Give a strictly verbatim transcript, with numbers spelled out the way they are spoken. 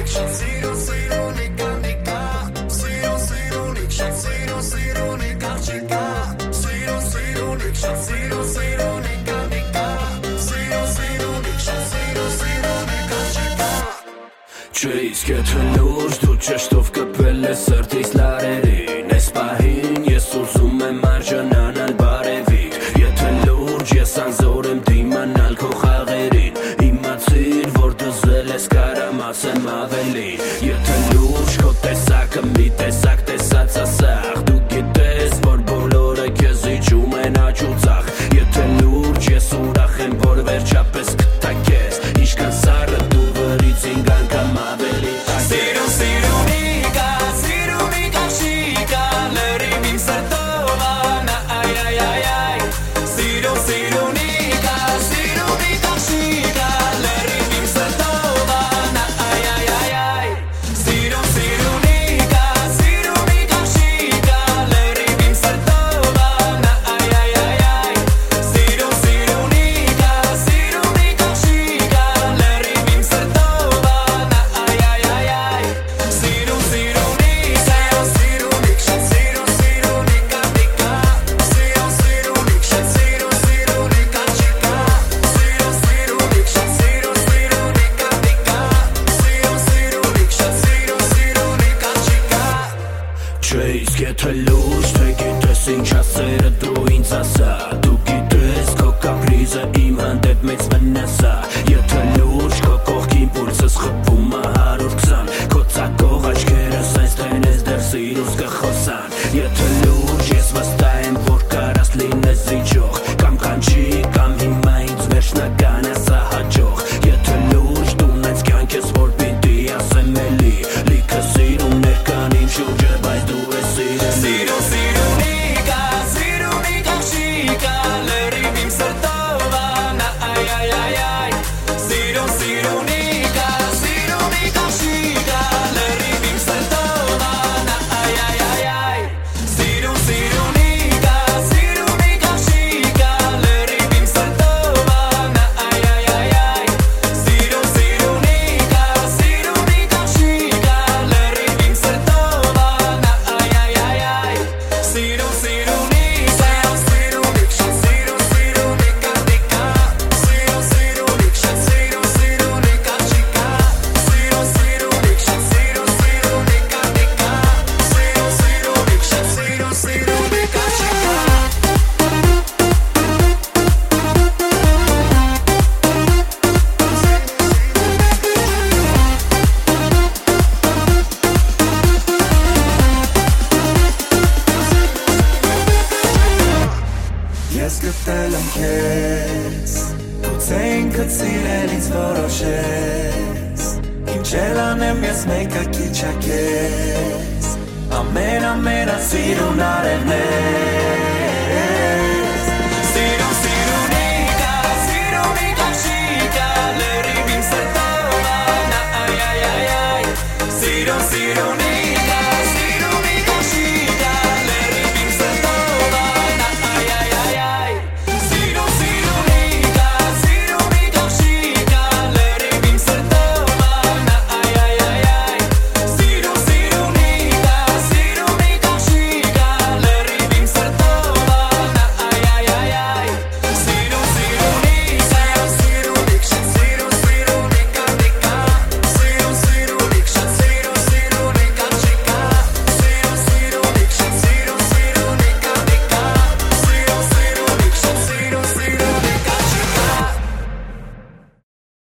Չէ իսկ եթե լուրջ դու ճշտով կպել ես սրտիս լարերին Ես պահին ես ուզում եմ արժանանալ բարևիդ Եթե լուրջ ես անզոր եմ դիմանալ քո խաղերին Իմացիր որ դզել ես կարամ ասեմ ավելին Եթե լուրջ քո տեսակը մի տեսակ տեսած ասախ Դու գիտես որ բոլորը քեզ իջում են աճուծախ Եթե լուրջ ես ուրախ եմ որ վերջապես կտա քեզ Ինչքան սառը դու վրից ինգ անգամ ավելի Սիրուն, սիրունիկա, սիրունիկա շիկա Լրիվ իմ սրտովանա, այ, այ, այ, այ Սիրուն, սիրունիկա, սիրունիկա շիկա Լրիվ իմ սրտովանա, այ, այ, այ, այ Սիրուն, սիրունիկա, սիրունիկա շիկա Լրիվ իմ սրտովանա, այ, այ, այ, այ Սիրուն, սիրունիկա, սիրունիկա շիկա Լրիվ իմ սրտովանա, այ, այ, այ, այ Սիրուն, սիրունիկ, սիրուն, սիրունիկ, շատ սիրուն, սիրունիկա դիկա Սիրուն, սիրունիկ, շատ սիրուն, սիրունիկա չիկա Սիրուն, սիրունիկ, շատ սիրուն, սիրունիկա դիկա Սիրուն, սիրունիկ, շատ սիրուն, սիրունիկա չիկա Չէ իսկ եթե լուրջ թե գիտես ինչ ասերը դու ինձ ասա Դու գիտես քո կապրիզը իմ հանդեպ մեծ վնաս ա Եթե լուրջ քո կողքին պուլսս խփում ա հարյուր քսան Քո ծակող աչքերս այս տենես դեռ սիրուս կխոսան Եթե լուրջ ես վստահ եմ որ կարաս լինես իջող Կամ կանչի կամ հիմա ինձ վերջնական ասա հաջող Եթե լուրջ դու նենց կյանքես որ պիտի ասեմ էլի Լիքը սիրուններ կան իմ շուրջը բայց դու ես սիրելի Սիրուն, սիրունիկա, սիրունիկա շիկա Լրիվ իմ սրտովանա, այ, այ, այ, այ Սիրուն, սիրունիկա, սիրունիկա շիկա Լրիվ իմ սրտովանա, այ, այ, այ, այ Սիրուն, սիրունիկա, սիրունիկա շիկա Լրիվ իմ սրտովանա, այ, այ, այ, այ Սիրուն, սիրունիկա, սիրունիկա շիկա Լրիվ իմ սրտովանա, այ, այ, այ, այ Սիրուն, սիրունիկ, սիրուն, սիրունիկ, շատ սիրուն, սիրունիկա դիկա Սիրուն, սիրունիկ, շատ սիրուն, սիրունիկա չիկա Սիրուն, սիրունիկ, շատ սիրուն, սիրունիկա դիկա Սիրուն, սիրունիկ, շատ սիրուն, սիրունիկա չիկա Ես գտել եմ քեզ Գուցե ինքդ սիրել ինձ որոշես Ինչ էլ անեմ ես մեկը քիչ ա քեզ Ամեն ամենա սիրուն արևնես Սիրուն, սիրունիկա, սիրունիկա շիկա Լրիվ իմ սրտովանա, այ, այ, այ, այ Սիրուն, սիրունիկա